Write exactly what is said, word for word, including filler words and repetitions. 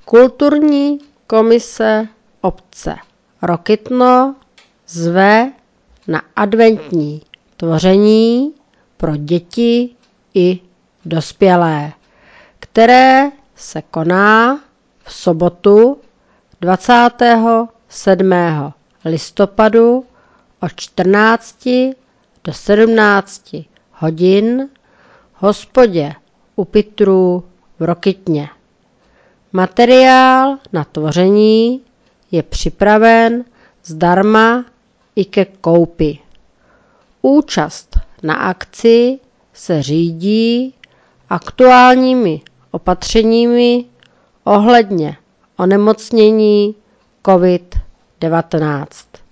Kulturní komise obce Rokytno zve na adventní tvoření pro děti i dospělé, které se koná v sobotu dvacátého sedmého listopadu od čtrnácti do sedmnácti hodin v hospodě u Pitrů v Rokytně. Materiál na tvoření je připraven zdarma i ke koupi. Účast na akci se řídí aktuálními opatřeními ohledně onemocnění covid devatenáct.